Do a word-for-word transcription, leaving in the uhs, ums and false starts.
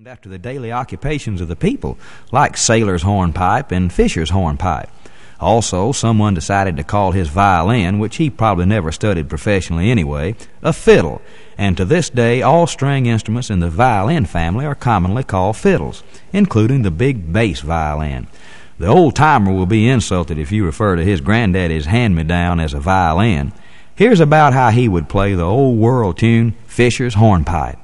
After the daily occupations of the people, like sailor's hornpipe and fisher's hornpipe. Also, someone decided to call his violin, which he probably never studied professionally anyway, a fiddle, and to this day all string instruments in the violin family are commonly called fiddles, including the big bass violin. The old-timer will be insulted if you refer to his granddaddy's hand-me-down as a violin. Here's about how he would play the old world tune, Fisher's Hornpipe.